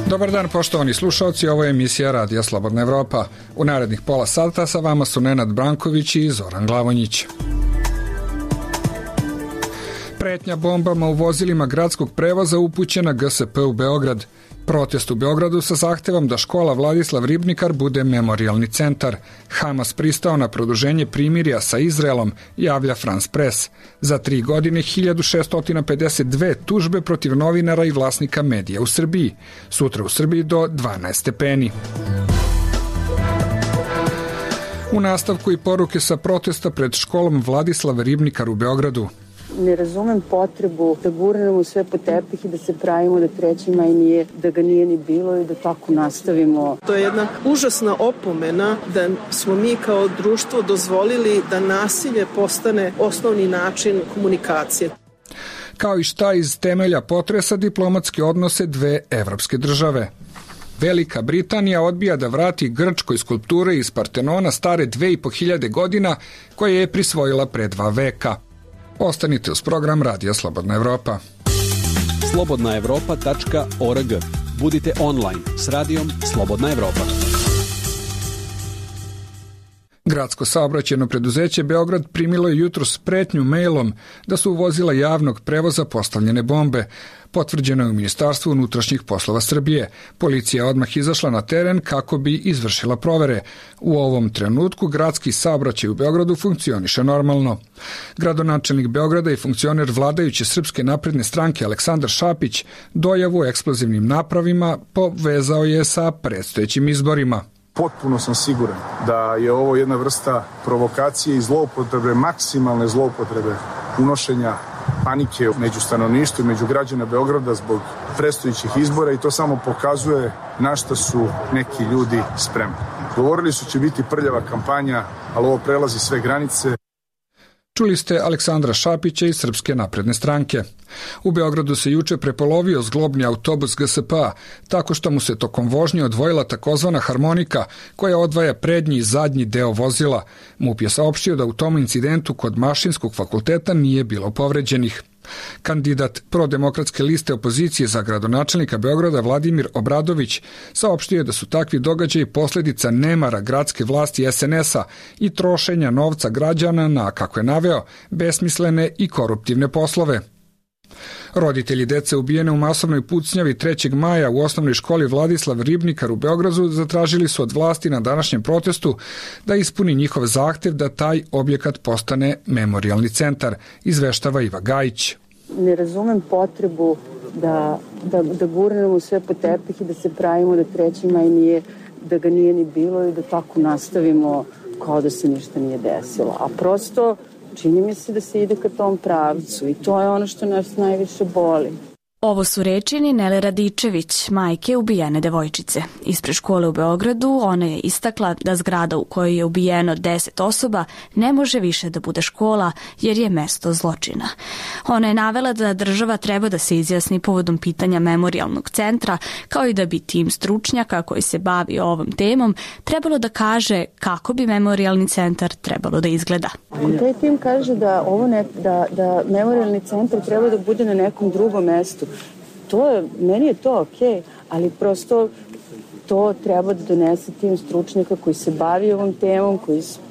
Dobar dan, poštovani slušalci, ovo je emisija Radija Slobodna Evropa. U narednih pola sata sa vama su Nenad Branković i Zoran Glavonjić. Pretnja bombama u vozilima gradskog prevoza upućena GSP u Beograd. Protest u Beogradu sa zahtevom da škola Vladislav Ribnikar bude memorijalni centar. Hamas pristao na produženje primirja sa Izraelom, javlja France Press. Za 3 godine 1652 tužbe protiv novinara i vlasnika medija u Srbiji. Sutra u Srbiji do 12 stepeni. U nastavku i poruke sa protesta pred školom Vladislav Ribnikar u Beogradu. Ne razumem potrebu da gurnemo sve po tepih i da se pravimo da 3. maj nije, da ga nije ni bilo i da tako nastavimo. To je jedna užasna opomena da smo mi kao društvo dozvolili da nasilje postane osnovni način komunikacije. Kao i šta iz temelja potresa diplomatske odnose dve evropske države. Velika Britanija odbija da vrati Grčkoj skulpture iz Partenona stare 2500 godina koje je prisvojila pre 2 veka. Ostanite uz program Radija Slobodna Evropa. slobodnaevropa.org. Budite online s radijom Slobodna Evropa. Gradsko saobraćajno preduzeće Beograd primilo je jutros pretnju mailom da su u vozila javnog prevoza postavljene bombe. Potvrđeno je u Ministarstvu unutrašnjih poslova Srbije. Policija je odmah izašla na teren kako bi izvršila provere. U ovom trenutku gradski saobraćaj u Beogradu funkcioniše normalno. Gradonačelnik Beograda i funkcioner vladajuće Srpske napredne stranke Aleksandar Šapić dojavu o eksplozivnim napravima povezao je sa predstojećim izborima. Potpuno sam siguran da je ovo jedna vrsta provokacije i zloupotrebe, maksimalne zloupotrebe unošenja panike među stanovništvom, među građana Beograda zbog predstojećih izbora i to samo pokazuje na šta su neki ljudi spremni. Govorili su će biti prljava kampanja, ali ovo prelazi sve granice. Čuli ste Aleksandra Šapića iz Srpske napredne stranke. U Beogradu se juče prepolovio zglobni autobus GSP-a, tako što mu se tokom vožnje odvojila takozvana harmonika koja odvaja prednji i zadnji deo vozila. MUP je saopštio da u tom incidentu kod Mašinskog fakulteta nije bilo povređenih. Kandidat prodemokratske liste opozicije za gradonačelnika Beograda Vladimir Obradović saopštio je da su takvi događaji posljedica nemara gradske vlasti SNS-a i trošenja novca građana na, kako je naveo, besmislene i koruptivne poslove. Roditelji dece ubijene u masovnoj pucnjavi 3. maja u osnovnoj školi Vladislav Ribnikar u Beogradu zatražili su od vlasti na današnjem protestu da ispuni njihov zahtev da taj objekat postane memorijalni centar, izveštava Iva Gajić. Ne razumem potrebu da gurnemo sve po tepih i da se pravimo da 3. maj nije, da ga nije ni bilo i da tako nastavimo kao da se ništa nije desilo. A prosto čini mi se da se ide ka tom pravcu i to je ono što nas najviše boli. Ovo su reči Ninele Radičević, majke ubijene devojčice. Ispred škole u Beogradu ona je istakla da zgrada u kojoj je ubijeno 10 osoba ne može više da bude škola jer je mesto zločina. Ona je navela da država treba da se izjasni povodom pitanja memorijalnog centra, kao i da bi tim stručnjaka koji se bavi ovom temom trebalo da kaže kako bi memorijalni centar trebalo da izgleda. Taj tim kaže da da memorijalni centar treba da bude na nekom drugom mestu. Meni je to okej, ali prosto to treba da donese tim stručnjaka koji se bavi ovom temom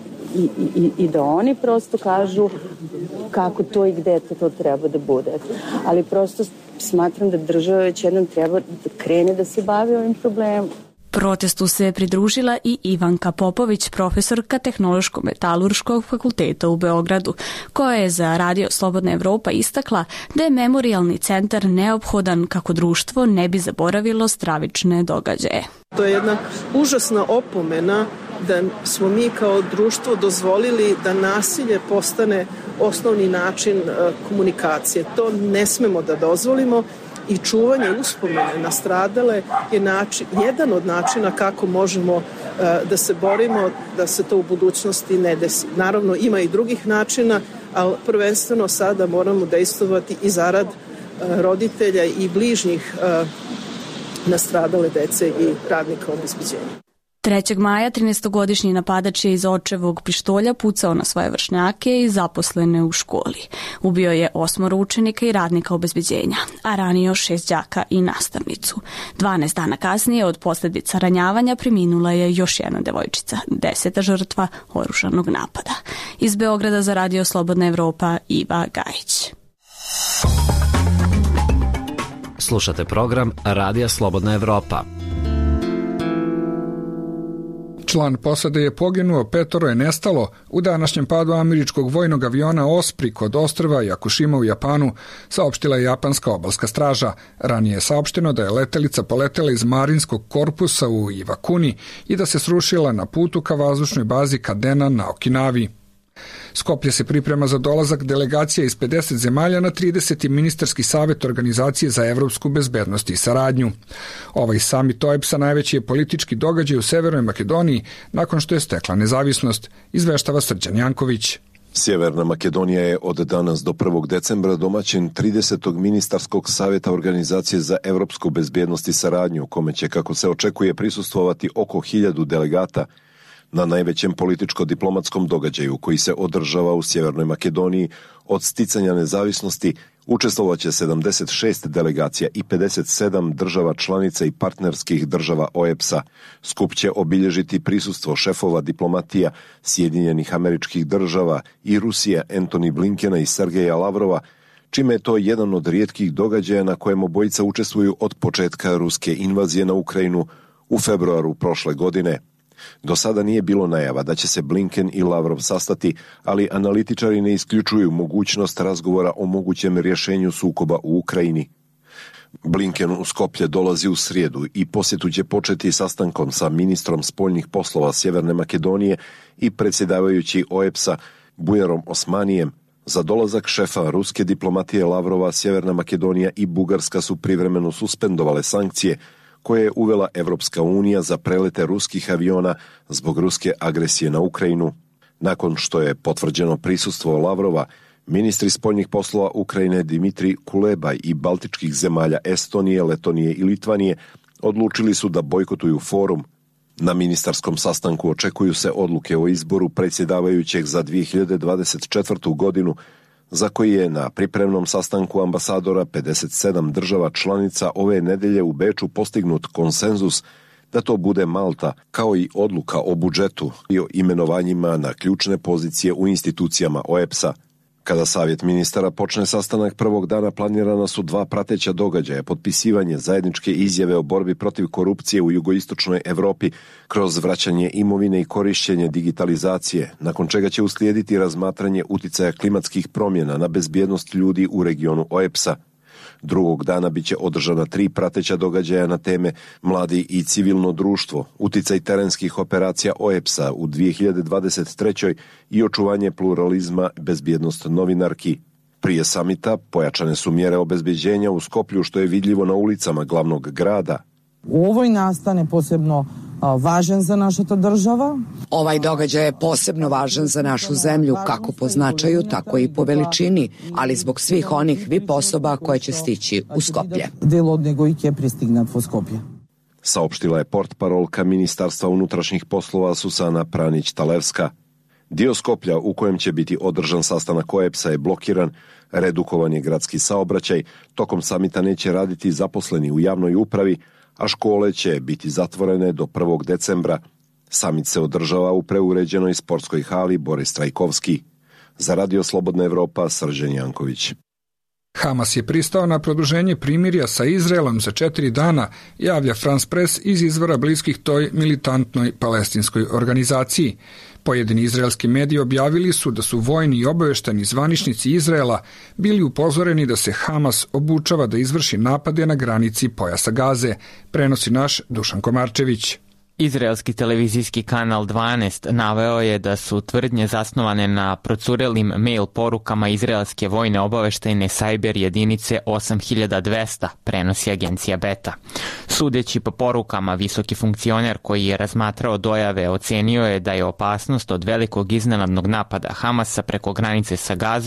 i da oni prosto kažu kako to i gde to treba da bude. Ali prosto smatram da država već jednom treba da krene da se bavi ovim problemom. Protestu se pridružila i Ivanka Popović, profesorka Tehnološko-metalurškog fakulteta u Beogradu, koja je za Radio Slobodna Evropa istakla da je memorijalni centar neophodan kako društvo ne bi zaboravilo stravične događaje. To je jedna užasna opomena da smo mi kao društvo dozvolili da nasilje postane osnovni način komunikacije. To ne smemo da dozvolimo. I čuvanje uspomene na stradale je jedan od načina kako možemo da se borimo da se to u budućnosti ne desi. Naravno, ima i drugih načina, ali prvenstveno sada moramo dejstvovati i zarad roditelja i bližnjih nastradale dece i radnika obezbeđenja. 3. maja 13-godišnji napadač je iz očevog pištolja pucao na svoje vršnjake i zaposlene u školi. Ubio je 8 učenika i radnika obezbeđenja, a ranio 6 đaka i nastavnicu. 12 dana kasnije od posljedica ranjavanja preminula je još jedna devojčica, 10. žrtva oružanog napada. Iz Beograda za Radio Slobodna Evropa, Iva Gajić. Slušate program Radija Slobodna Evropa. Član posade je poginuo, 5 je nestalo u današnjem padu američkog vojnog aviona Osprey kod ostrva Yakushima u Japanu, saopštila je japanska obalska straža. Ranije je saopšteno da je letelica poletela iz marinskog korpusa u Iwakuni i da se srušila na putu ka vazdušnoj bazi Kadena na Okinavi. Skoplje se priprema za dolazak delegacija iz 50 zemalja na 30. ministarski savjet Organizacije za evropsku bezbednost i saradnju. Ovaj samit OEBS-a najveći je politički događaj u Severnoj Makedoniji nakon što je stekla nezavisnost, izveštava Srđan Janković. Sjeverna Makedonija je od danas do 1. decembra domaćin 30. ministarskog savjeta Organizacije za evropsku bezbednost i saradnju, kome će, kako se očekuje, prisustvovati oko 1000 delegata. Na najvećem političko-diplomatskom događaju koji se održava u Sjevernoj Makedoniji od sticanja nezavisnosti učestvovaće 76 delegacija i 57 država članica i partnerskih država OEBS-a. Skup će obilježiti prisustvo šefova diplomatija Sjedinjenih Američkih Država i Rusije Antony Blinkena i Sergeja Lavrova, čime je to jedan od rijetkih događaja na kojem obojica učestvuju od početka ruske invazije na Ukrajinu u februaru prošle godine. Do sada nije bilo najava da će se Blinken i Lavrov sastati, ali analitičari ne isključuju mogućnost razgovora o mogućem rješenju sukoba u Ukrajini. Blinken u Skoplje dolazi u srijedu i posjetu će početi sastankom sa ministrom spoljnih poslova Sjeverne Makedonije i predsjedavajući OEBS-a Bujarom Osmanijem. Za dolazak šefa ruske diplomatije Lavrova, Sjeverna Makedonija i Bugarska su privremeno suspendovale sankcije koje je uvela Evropska unija za prelete ruskih aviona zbog ruske agresije na Ukrajinu. Nakon što je potvrđeno prisustvo Lavrova, ministri spoljnih poslova Ukrajine Dimitrij Kuleba i baltičkih zemalja Estonije, Letonije i Litvanije odlučili su da bojkotuju forum. Na ministarskom sastanku očekuju se odluke o izboru predsjedavajućeg za 2024. godinu, za koji je na pripremnom sastanku ambasadora 57 država članica ove nedelje u Beču postignut konsenzus da to bude Malta, kao i odluka o budžetu i o imenovanjima na ključne pozicije u institucijama OEBS-a. Kada savjet ministara počne sastanak prvog dana, planirana su 2 prateća događaja: potpisivanje zajedničke izjave o borbi protiv korupcije u jugoistočnoj Evropi kroz vraćanje imovine i korišćenje digitalizacije, nakon čega će uslijediti razmatranje uticaja klimatskih promjena na bezbjednost ljudi u regionu OEBS-a. Drugog dana biće održana 3 prateća događaja na teme mladi i civilno društvo, uticaj terenskih operacija OEBS-a u 2023. i očuvanje pluralizma, bezbjednost novinarki. Prije samita pojačane su mjere obezbeđenja u Skoplju, što je vidljivo na ulicama glavnog grada. U ovoj nastane posebno važan za našu država. Ovaj događaj je posebno važan za našu zemlju, kako po značaju, tako i po veličini, ali zbog svih onih VIP osoba koje će stići u Skoplje. Del od nego i će pristignat u Skoplje. Saopštila je portparolka Ministarstva unutrašnjih poslova Susana Pranić-Talevska. Dio Skoplja u kojem će biti održan sastanak OEBS-a je blokiran, redukovan je gradski saobraćaj, tokom samita neće raditi zaposleni u javnoj upravi, a škole će biti zatvorene do 1. decembra. Samit se održava u preuređenoj sportskoj hali Boris Trajkovski. Za Radio Slobodna Evropa, Srđan Janković. Hamas je pristao na produženje primirja sa Izraelom za 4 dana, javlja France Press iz izvora bliskih toj militantnoj palestinskoj organizaciji. Pojedini izraelski mediji objavili su da su vojni i obavešteni zvaničnici Izraela bili upozoreni da se Hamas obučava da izvrši napade na granici pojasa Gaze, prenosi naš Dušan Komarčević. Izraelski televizijski kanal 12 naveo je da su tvrdnje zasnovane na procurelim mail porukama izraelske vojne obaveštajne sajber jedinice 8200, prenosi agencija Beta. Sudeći po porukama, visoki funkcioner koji je razmatrao dojave ocenio je da je opasnost od velikog iznenadnog napada Hamasa preko granice sa Gazom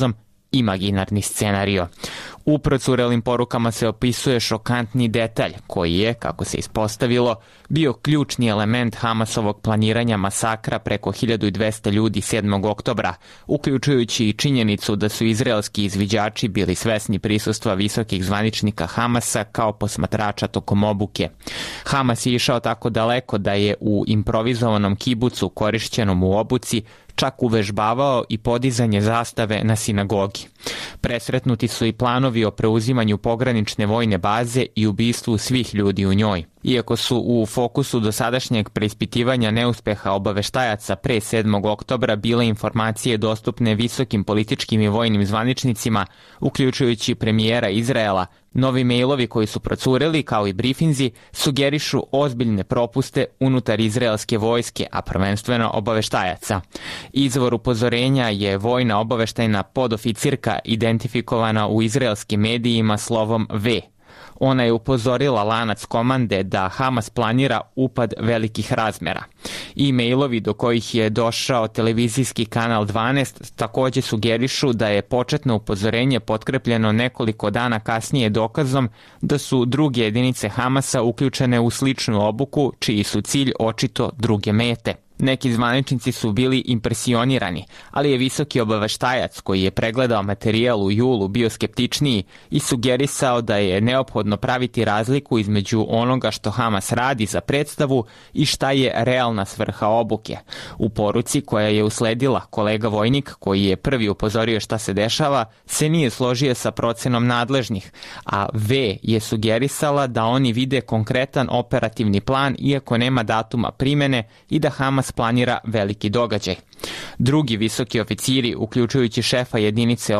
imaginarni scenario. U procurelim porukama se opisuje šokantni detalj koji je, kako se ispostavilo, bio ključni element Hamasovog planiranja masakra preko 1200 ljudi 7. oktobra, uključujući i činjenicu da su izraelski izviđači bili svesni prisustva visokih zvaničnika Hamasa kao posmatrača tokom obuke. Hamas je išao tako daleko da je u improvizovanom kibucu korišćenom u obuci čak uvežbavao i podizanje zastave na sinagogi. Presretnuti su i planovi o preuzimanju pogranične vojne baze i ubistvu svih ljudi u njoj. Iako su u fokusu dosadašnjeg preispitivanja neuspeha obaveštajaca pre 7. oktobra bile informacije dostupne visokim političkim i vojnim zvaničnicima, uključujući premijera Izraela, novi mejlovi koji su procureli, kao i brifinzi, sugerišu ozbiljne propuste unutar izraelske vojske, a prvenstveno obaveštajaca. Izvor upozorenja je vojna obaveštajna podoficirka identifikovana u izraelskim medijima slovom V. Ona je upozorila lanac komande da Hamas planira upad velikih razmera. E-mailovi do kojih je došao televizijski kanal 12 takođe sugerišu da je početno upozorenje potkrepljeno nekoliko dana kasnije dokazom da su druge jedinice Hamasa uključene u sličnu obuku, čiji su cilj očito druge mete. Neki zvaničnici su bili impresionirani, ali je visoki obaveštajac koji je pregledao materijal u julu bio skeptičniji i sugerisao da je neophodno praviti razliku između onoga što Hamas radi za predstavu i šta je realna svrha obuke. U poruci koja je usledila, kolega vojnik koji je prvi upozorio šta se dešava, se nije složio sa procenom nadležnih, a V je sugerisala da oni vide konkretan operativni plan iako nema datuma primene i da Hamas planira veliki događaj. Drugi visoki oficiri, uključujući šefa jedinice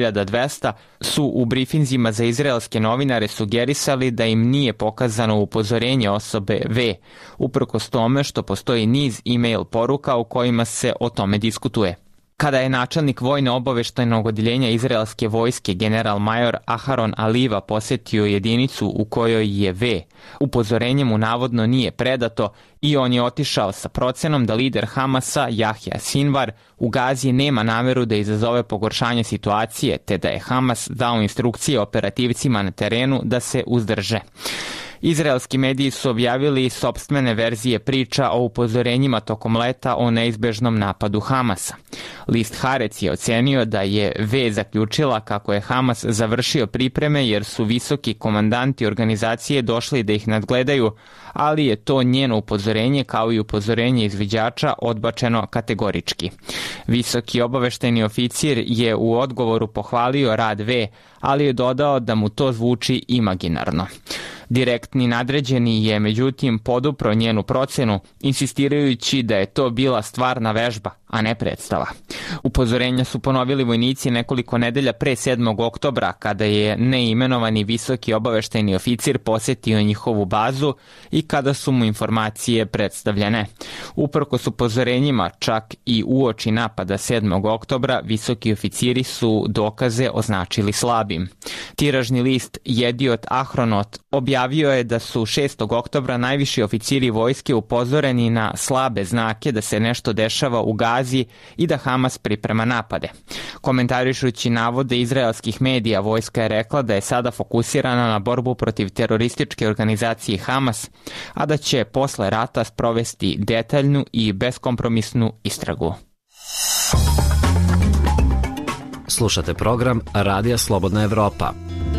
8200, su u brifinzima za izraelske novinare sugerisali da im nije pokazano upozorenje osobe V, uprkos tome što postoji niz e-mail poruka u kojima se o tome diskutuje. Kada je načelnik vojno obaveštajnog odeljenja izraelske vojske general major Aharon Aliva posetio jedinicu u kojoj je V, upozorenje mu navodno nije predato i on je otišao sa procenom da lider Hamasa Jahja Sinvar u Gazi nema nameru da izazove pogoršanje situacije, te da je Hamas dao instrukcije operativcima na terenu da se uzdrže. Izraelski mediji su objavili sopstvene verzije priča o upozorenjima tokom leta o neizbežnom napadu Hamasa. List Haaretz je ocenio da je V zaključila kako je Hamas završio pripreme jer su visoki komandanti organizacije došli da ih nadgledaju, ali je to njeno upozorenje kao i upozorenje izviđača odbačeno kategorički. Visoki obaveštajni oficir je u odgovoru pohvalio rad V, ali je dodao da mu to zvuči imaginarno. Direktni nadređeni je međutim podupro njenu procenu, insistirajući da je to bila stvarna vežba, a ne predstava. Upozorenja su ponovili vojnici nekoliko nedelja pre 7. oktobra, kada je neimenovani visoki obaveštajni oficir posetio njihovu bazu i kada su mu informacije predstavljene. Uprkos upozorenjima, čak i uoči napada 7. oktobra, visoki oficiri su dokaze označili slabim. Tiražni list Jediot Ahronot objavio je da su 6. oktobra najviši oficiri vojske upozoreni na slabe znake da se nešto dešava u Gazi i da Hamas priprema napade. Komentarišući navode izraelskih medija, vojska je rekla da je sada fokusirana na borbu protiv terorističke organizacije Hamas, a da će posle rata sprovesti detaljnu i beskompromisnu istragu. Slušate program Radija Slobodna Evropa.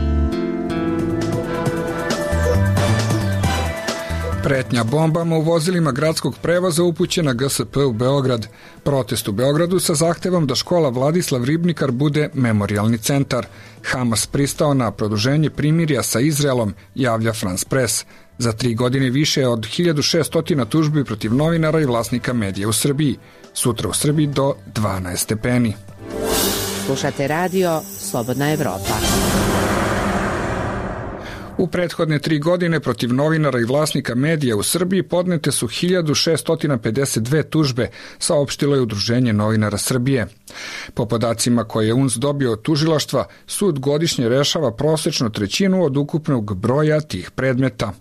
Pretnja bombama u vozilima gradskog prevoza upućena GSP u Beograd. Protest u Beogradu sa zahtevom da škola Vladislav Ribnikar bude memorijalni centar. Hamas pristao na produženje primirja sa Izraelom, javlja France Press. Za 3 godine više od 1600 tužbi protiv novinara i vlasnika medija u Srbiji. Sutra u Srbiji do 12 stepeni. Slušate radio Slobodna Evropa. U prethodne 3 godine protiv novinara i vlasnika medija u Srbiji podnete su 1652 tužbe, saopštilo je Udruženje novinara Srbije. Po podacima koje je UNS dobio od tužilaštva, sud godišnje rešava prosečno 1/3 od ukupnog broja tih predmeta.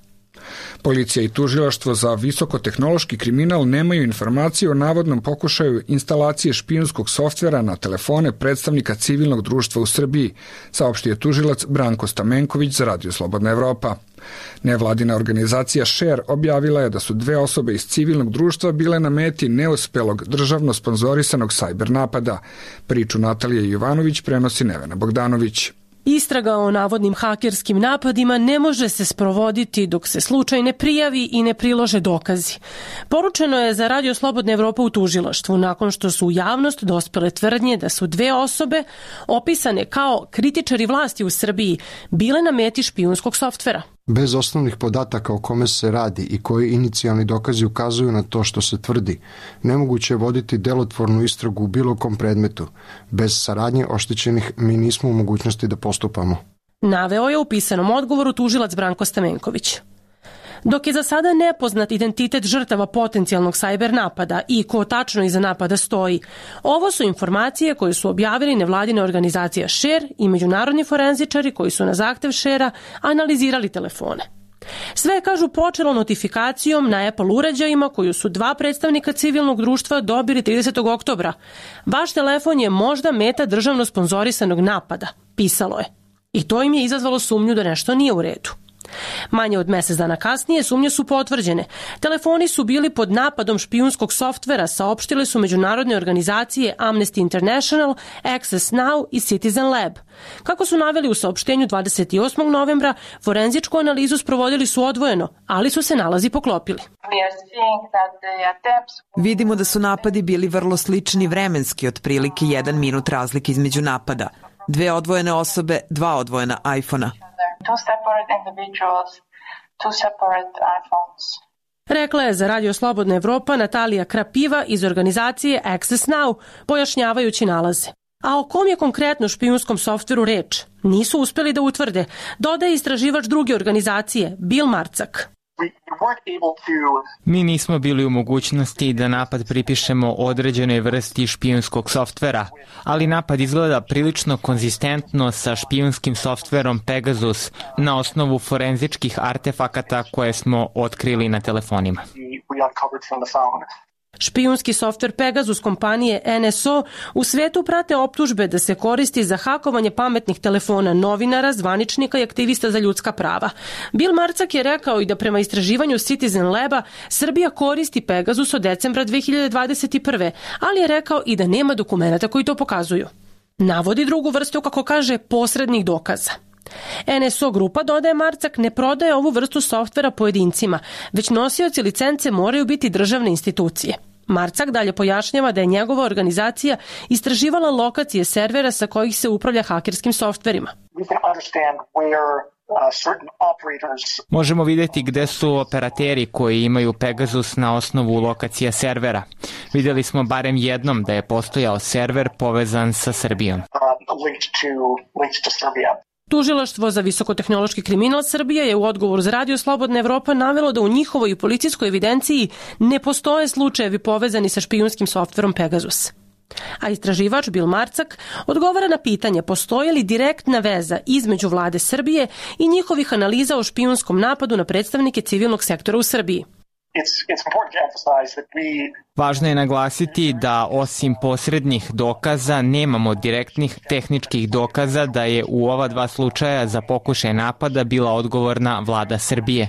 Policija i tužilaštvo za visokotehnološki kriminal nemaju informacije o navodnom pokušaju instalacije špijunskog softvera na telefone predstavnika civilnog društva u Srbiji, saopštio tužilac Branko Stamenković za Radio Slobodna Evropa. Nevladina organizacija Share objavila je da su 2 osobe iz civilnog društva bile na meti neuspelog državno sponzorisanog cyber napada. Priču Natalije Jovanović prenosi Nevena Bogdanović. Istraga o navodnim hakerskim napadima ne može se sprovoditi dok se slučaj ne prijavi i ne prilože dokazi. Poručeno je za Radio Slobodna Evropa u tužilaštvu nakon što su u javnost dospele tvrdnje da su 2 osobe opisane kao kritičari vlasti u Srbiji bile na meti špijunskog softvera. Bez osnovnih podataka o kome se radi i koji inicijalni dokazi ukazuju na to što se tvrdi, nemoguće je voditi delotvornu istragu u bilo kom predmetu. Bez saradnje oštećenih mi nismo u mogućnosti da postupamo. Naveo je u pisanom odgovoru tužilac Branko Stamenković. Dok je za sada nepoznat identitet žrtava potencijalnog sajber napada i ko tačno iza napada stoji, ovo su informacije koje su objavili nevladine organizacija Share i međunarodni forenzičari koji su na zahtev Share-a analizirali telefone. Sve je, kažu, počelo notifikacijom na Apple uređajima koju su 2 predstavnika civilnog društva dobili 30. oktobra. Vaš telefon je možda meta državno sponzorisanog napada, pisalo je. I to im je izazvalo sumnju da nešto nije u redu. Manje od mjesec dana kasnije sumnje su potvrđene. Telefoni su bili pod napadom špijunskog softvera, saopštile su međunarodne organizacije Amnesty International, Access Now i Citizen Lab. Kako su naveli u saopštenju 28. novembra, forenzičku analizu sprovodili su odvojeno, ali su se nalazi poklopili. Vidimo da su napadi bili vrlo slični vremenski, otprilike 1 minut razlike između napada. 2 odvojene osobe, 2 odvojena iPhone-a. Rekla je za Radio Slobodna Evropa Natalija Krapiva iz organizacije Access Now, pojašnjavajući nalaze. A o kom je konkretno špijunskom softveru reč? Nisu uspeli da utvrde, dodaje istraživač druge organizacije, Bill Marcak. Mi nismo bili u mogućnosti da napad pripišemo određenoj vrsti špijunskog softvera, ali napad izgleda prilično konzistentno sa špijunskim softverom Pegasus na osnovu forenzičkih artefakata koje smo otkrili na telefonima. Špijunski softver Pegasus kompanije NSO u svetu prate optužbe da se koristi za hakovanje pametnih telefona novinara, zvaničnika i aktivista za ljudska prava. Bill Marcak je rekao i da prema istraživanju Citizen Laba Srbija koristi Pegasus od decembra 2021. ali je rekao i da nema dokumenata koji to pokazuju. Navodi drugu vrstu, kako kaže, posrednih dokaza. NSO grupa, dodaje Marcak, ne prodaje ovu vrstu softvera pojedincima, već nosioci licence moraju biti državne institucije. Marcak dalje pojašnjava da je njegova organizacija istraživala lokacije servera sa kojih se upravlja hakerskim softverima. Možemo vidjeti gde su operateri koji imaju Pegasus na osnovu lokacija servera. Vidjeli smo barem jednom da je postojao server povezan sa Srbijom. Tužilaštvo za visokotehnološki kriminal Srbije je u odgovoru za Radio Slobodna Evropa navelo da u njihovoj policijskoj evidenciji ne postoje slučajevi povezani sa špijunskim softverom Pegasus. A istraživač Bill Marcak odgovara na pitanje postoji li direktna veza između vlade Srbije i njihovih analiza o špijunskom napadu na predstavnike civilnog sektora u Srbiji. Važno je naglasiti da osim posrednih dokaza nemamo direktnih tehničkih dokaza da je u ova 2 slučaja za pokušaj napada bila odgovorna vlada Srbije.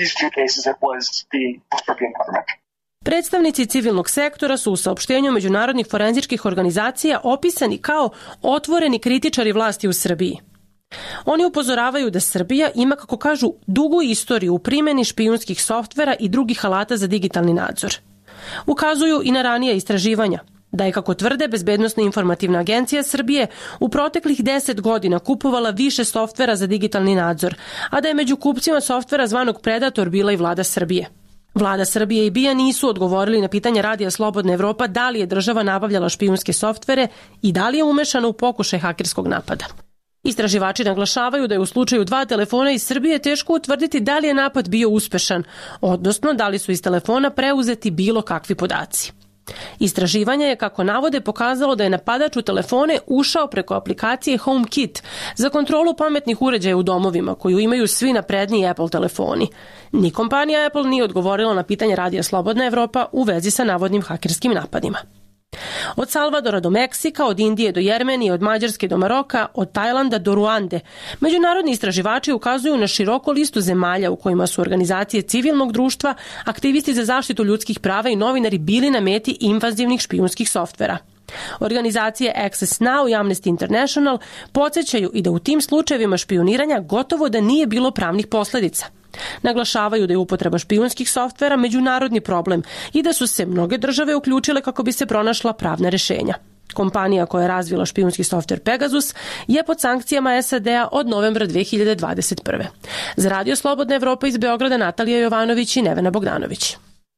Predstavnici civilnog sektora su u saopštenju međunarodnih forenzičkih organizacija opisani kao otvoreni kritičari vlasti u Srbiji. Oni upozoravaju da Srbija ima, kako kažu, dugu istoriju u primjeni špijunskih softvera i drugih alata za digitalni nadzor. Ukazuju i na ranija istraživanja, da je, kako tvrde, Bezbednosna informativna agencija Srbije u proteklih 10 godina kupovala više softvera za digitalni nadzor, a da je među kupcima softvera zvanog Predator bila i vlada Srbije. Vlada Srbije i BIA nisu odgovorili na pitanje Radija Slobodna Evropa da li je država nabavljala špijunske softvere i da li je umešana u pokušaj hakerskog napada. Istraživači naglašavaju da je u slučaju 2 telefona iz Srbije teško utvrditi da li je napad bio uspešan, odnosno da li su iz telefona preuzeti bilo kakvi podaci. Istraživanje je, kako navode, pokazalo da je napadač u telefone ušao preko aplikacije HomeKit za kontrolu pametnih uređaja u domovima koju imaju svi napredniji Apple telefoni. Ni kompanija Apple nije odgovorila na pitanje Radija Slobodna Evropa u vezi sa navodnim hakerskim napadima. Od Salvadora do Meksika, od Indije do Jermenije, od Mađarske do Maroka, od Tajlanda do Ruande, međunarodni istraživači ukazuju na široku listu zemalja u kojima su organizacije civilnog društva, aktivisti za zaštitu ljudskih prava i novinari bili na meti invazivnih špijunskih softvera. Organizacije Access Now i Amnesty International podsjećaju i da u tim slučajevima špijuniranja gotovo da nije bilo pravnih posledica. Naglašavaju da je upotreba špijunskih softvera međunarodni problem i da su se mnoge države uključile kako bi se pronašla pravna rešenja. Kompanija koja je razvila špijunski softver Pegasus je pod sankcijama SAD-a od novembra 2021. Za Radio Slobodna Evropa iz Beograda Natalija Jovanović i Nevena Bogdanović.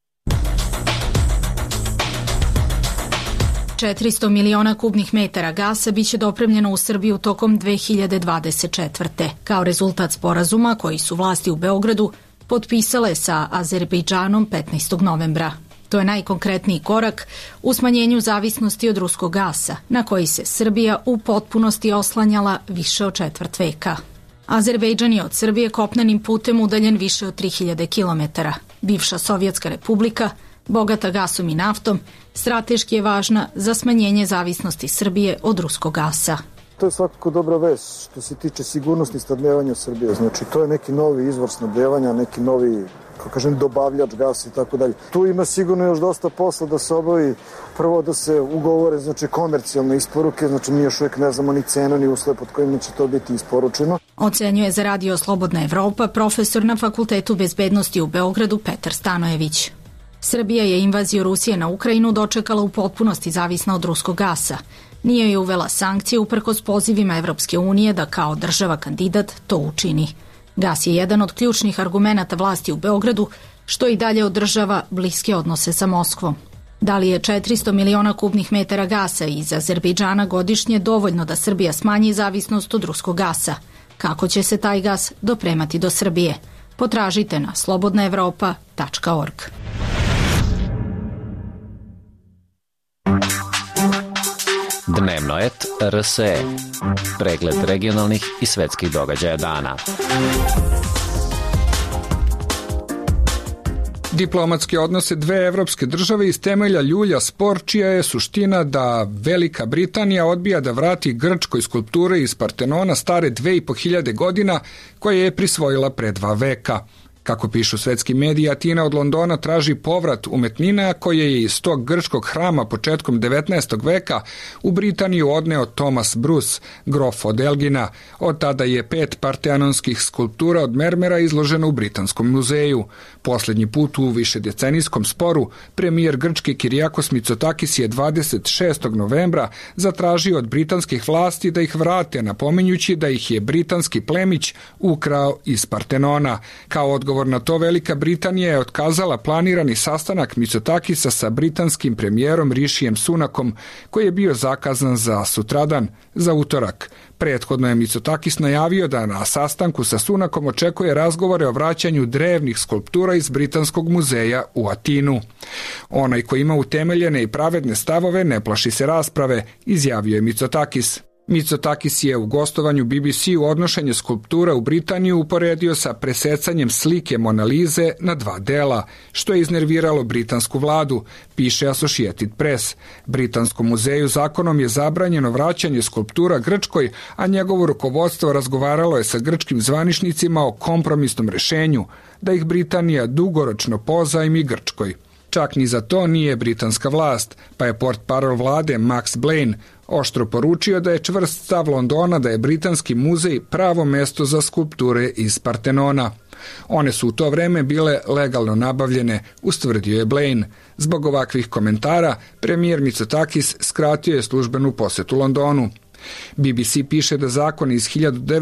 400 miliona kubnih metara gasa biće dopremljeno u Srbiju tokom 2024. Kao rezultat sporazuma koji su vlasti u Beogradu potpisale sa Azerbejdžanom 15. novembra. To je najkonkretniji korak u smanjenju zavisnosti od ruskog gasa, na koji se Srbija u potpunosti oslanjala više od četvrt veka. Azerbejdžan je od Srbije kopnenim putem udaljen više od 3000 km. Bivša Sovjetska republika, bogata gasom i naftom, strateški je važna za smanjenje zavisnosti Srbije od ruskog gasa. To je svakako dobra vest što se tiče sigurnosti snabdevanja Srbije. Znači, to je neki novi izvor snabdevanja, neki novi, kako kažem, dobavljač gasa i tako dalje. Tu ima sigurno još dosta posla da se obavi. Prvo da se ugovore, znači, komercijalne isporuke, znači mi još uvijek ne znamo ni cenu ni uslove pod kojima će to biti isporučeno. Ocenjuje za Radio Slobodna Evropa profesor na Fakultetu bezbednosti u Beogradu Petar Stanojević. Srbija je invaziju Rusije na Ukrajinu dočekala u potpunosti zavisna od ruskog gasa. Nije je uvela sankcije uprkos pozivima Evropske unije da kao država kandidat to učini. Gas je jedan od ključnih argumenata vlasti u Beogradu, što i dalje održava bliske odnose sa Moskvom. Da li je 400 miliona kubnih metara gasa iz Azerbejdžana godišnje dovoljno da Srbija smanji zavisnost od ruskog gasa? Kako će se taj gas dopremati do Srbije? Potražite na slobodnaevropa.org. Dnevnoet RSE. Pregled regionalnih i svetskih događaja dana. Diplomatske odnose dve evropske države iz temelja ljulja spor čija je suština da Velika Britanija odbija da vrati Grčkoj skulpture iz Partenona stare 2500 godina koje je prisvojila pre 2 veka. Kako pišu svetski mediji, Atina od Londona traži povrat umetnina koje je iz tog grčkog hrama početkom 19. veka u Britaniju odneo Thomas Bruce, grof od Elgina. Od tada je 5 partenonskih skulptura od mermera izloženo u Britanskom muzeju. Poslednji put u višedecenijskom sporu premijer Grčke Kirijakos Mitsotakis je 26. novembra zatražio od britanskih vlasti da ih vrate, napominjući da ih je britanski plemić ukrao iz Partenona. Kao odgovor na to Velika Britanija je otkazala planirani sastanak Mitsotakisa sa britanskim premijerom Rishijem Sunakom, koji je bio zakazan za sutradan, za utorak. Prethodno je Mitsotakis najavio da na sastanku sa Sunakom očekuje razgovore o vraćanju drevnih skulptura iz Britanskog muzeja u Atinu. Onaj ko ima utemeljene i pravedne stavove ne plaši se rasprave, izjavio je Mitsotakis. Mitsotakis je u gostovanju BBC-u odnošenje skulptura u Britaniju uporedio sa presecanjem slike Mona Lise na 2 dela, što je iznerviralo britansku vladu, piše Associated Press. Britanskom muzeju zakonom je zabranjeno vraćanje skulptura Grčkoj, a njegovo rukovodstvo razgovaralo je sa grčkim zvaničnicima o kompromisnom rešenju, da ih Britanija dugoročno pozajmi Grčkoj. Čak ni za to nije britanska vlast, pa je portparol vlade Max Blaine oštro poručio da je čvrst stav Londona da je britanski muzej pravo mesto za skulpture iz Partenona. One su u to vreme bile legalno nabavljene, ustvrdio je Blaine. Zbog ovakvih komentara, premijer Mitsotakis skratio je službenu posetu Londonu. BBC piše da zakon iz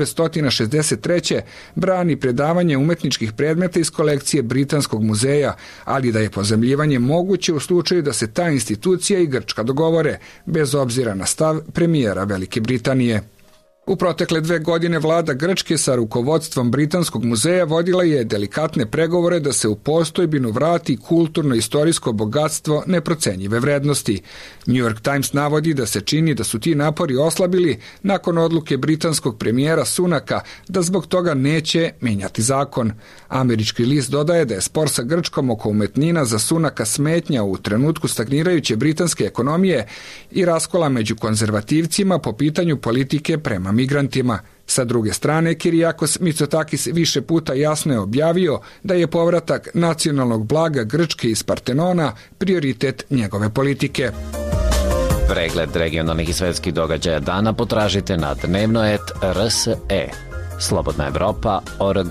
1963. brani predavanje umetničkih predmeta iz kolekcije Britanskog muzeja, ali da je pozajmljivanje moguće u slučaju da se ta institucija i Grčka dogovore, bez obzira na stav premijera Velike Britanije. U protekle 2 godine vlada Grčke sa rukovodstvom Britanskog muzeja vodila je delikatne pregovore da se u postojbinu vrati kulturno-istorijsko bogatstvo neprocenjive vrednosti. New York Times navodi da se čini da su ti napori oslabili nakon odluke britanskog premijera Sunaka da zbog toga neće menjati zakon. Američki list dodaje da je spor sa Grčkom oko umetnina za Sunaka smetnja u trenutku stagnirajuće britanske ekonomije i raskola među konzervativcima po pitanju politike prema migrantima. Sa druge strane, Kyriakos Mitsotakis više puta jasno je objavio da je povratak nacionalnog blaga Grčke iz Partenona prioritet njegove politike. Pregled regionalnih i svetskih događaja dana potražite na dnevnoet.rse. Slobodna Evropa.org.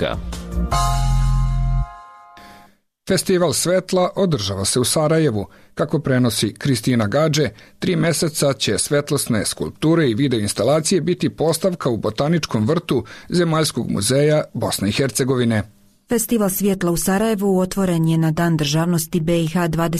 Festival svetla održava se u Sarajevu. Kako prenosi Kristina Gadže, 3 meseca će svetlosne skulpture i video instalacije biti postavka u Botaničkom vrtu Zemaljskog muzeja Bosne i Hercegovine. Festival svjetla u Sarajevu otvoren je na Dan državnosti BiH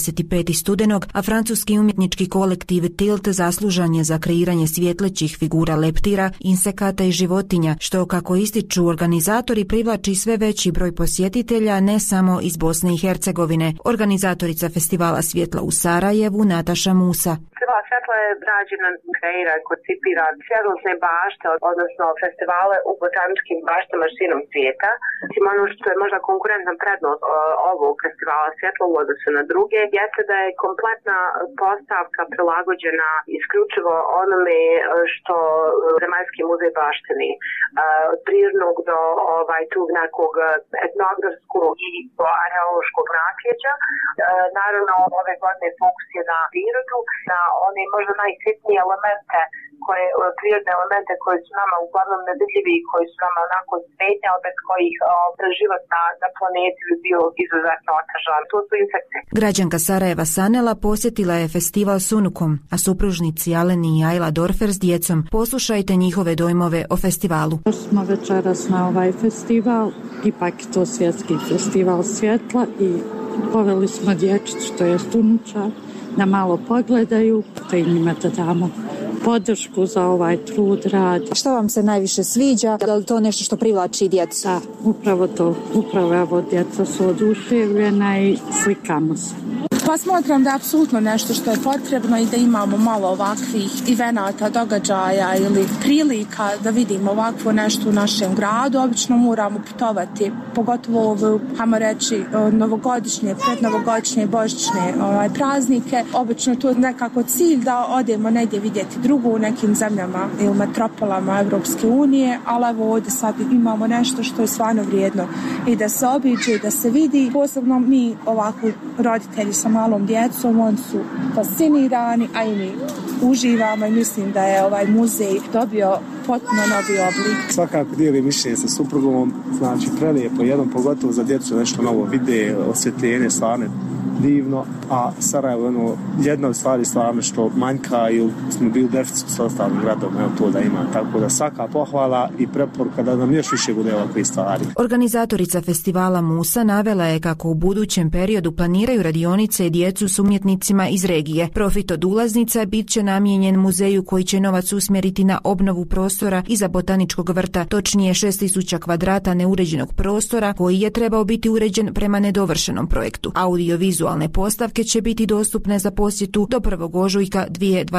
25. studenog, a francuski umjetnički kolektiv Tilt zaslužan je za kreiranje svjetlećih figura leptira, insekata i životinja, što, kako ističu organizatori, privlači sve veći broj posjetitelja ne samo iz Bosne i Hercegovine. Organizatorica Festivala svjetla u Sarajevu, Nataša Musa. Festival svjetla je rađena, kreira, koncipira svjetlosne bašte, odnosno festivale u botaničkim baštama širom svijeta. Ono što je možda konkurentna prednost ovog festivala svjetla u odnosu na druge jeste da je kompletna postavka prilagođena isključivo onome što Zemaljski muzej baštini. Od prirodnog do tog nekog etnografskog i arheološkog nasljeđa. Naravno, ove godine fokus je na prirodu, na one možda najsitnije elemente, prirodne elemente koji su nama uglavnom nevidljivi i koji su nama onako smetnja, bez kojih život na planeti bi bio izuzetno otežan. To su insekti. Građanka Sarajeva Sanela posjetila je festival s unukom, a supružnici Aleni i Ajla Dorfer s djecom. Poslušajte njihove dojmove o festivalu. Smo večeras na ovaj festival, ipak to svjetski festival svjetla i poveli smo dječicu, to je unuča, da malo pogledaju, da im imate tamo podršku za ovaj trud, rad. Što vam se najviše sviđa? Da li to nešto što privlači djecu? Upravo to. Upravo djeca su oduševljena i slikamo se. Pa smatram da je apsolutno nešto što je potrebno i da imamo malo ovakvih evenata, događaja ili prilika da vidimo ovakvo nešto u našem gradu. Obično moramo putovati, pogotovo ove, hajmo reći, novogodišnje, prednovogodišnje, božićne praznike. Obično to je nekako cilj da odemo negdje vidjeti drugo u nekim zemljama ili metropolama Evropske unije, ali evo ovdje sad imamo nešto što je stvarno vrijedno i da se obiđe i da se vidi. Posebno mi ovako roditelji sa malom djecom, oni su fascinirani, a i mi uživamo i mislim da je ovaj muzej dobio potpuno novi oblik. Svakako dijelim mišljenje sa suprugom, znači prelijepo, jedan pogotovo za djecu nešto novo vide, osvjetljenje, stvarno divno, a Sarajevo je jedna od stvari stvarno što manjka ili smo bili deficit s ostalim gradom, evo to da ima, tako da svaka pohvala i preporuka da nam još više bude ovakve stvari. Organizatorica festivala Musa navela je kako u budućem periodu planiraju radionice i djecu s umjetnicima iz regije. Profit od ulaznica bit će namijenjen muzeju koji će novac usmjeriti na obnovu prostora iza Botaničkog vrta, točnije 6000 kvadrata neuređenog prostora koji je trebao biti uređen prema nedovršenom projektu. Audiovizualne postavke će biti dostupne za posjetu do 1. ožujka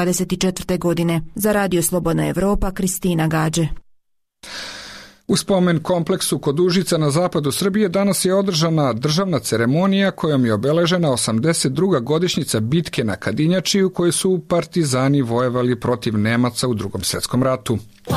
2024. godine. Za Radio Slobodna Evropa, Kristina Gadže. U spomen kompleksu kod Užica na zapadu Srbije danas je održana državna ceremonija kojom je obeležena 82. godišnjica bitke na Kadinjačiju koju su partizani vojevali protiv Nemaca u Drugom svjetskom ratu.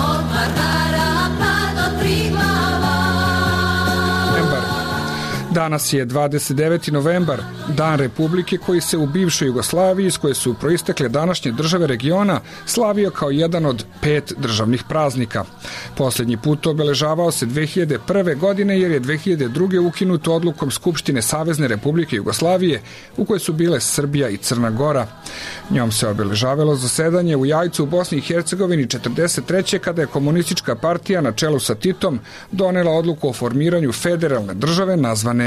Danas je 29. novembar, Dan Republike koji se u bivšoj Jugoslaviji iz koje su proistekle današnje države regiona slavio kao jedan od 5 državnih praznika. Posljednji put obeležavao se 2001. godine jer je 2002. ukinut odlukom Skupštine Savezne Republike Jugoslavije u kojoj su bile Srbija i Crna Gora. Njom se obeležavalo zasedanje u Jajcu u Bosni i Hercegovini 43. kada je komunistička partija na čelu sa Titom donela odluku o formiranju federalne države nazvane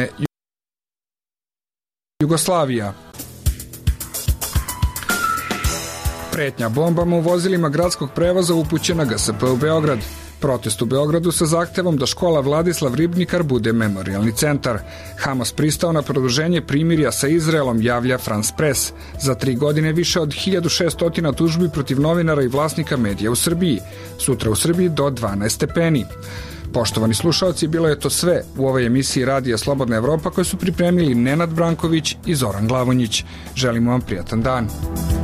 Jugoslavija. Pretnja bombama u vozilima gradskog prevoza upućena GSP u Beograd. Protest u Beogradu sa zahtevom da škola Vladislav Ribnikar bude memorijalni centar. Hamas pristao na produženje primirja sa Izraelom, javlja France Press. Za 3 godine više od 1600 tužbi protiv novinara i vlasnika medija u Srbiji. Sutra u Srbiji do 12 stepeni. Poštovani slušalci, bilo je to sve u ovoj emisiji Radija Slobodna Evropa koju su pripremili Nenad Branković i Zoran Glavonjić. Želimo vam prijatan dan.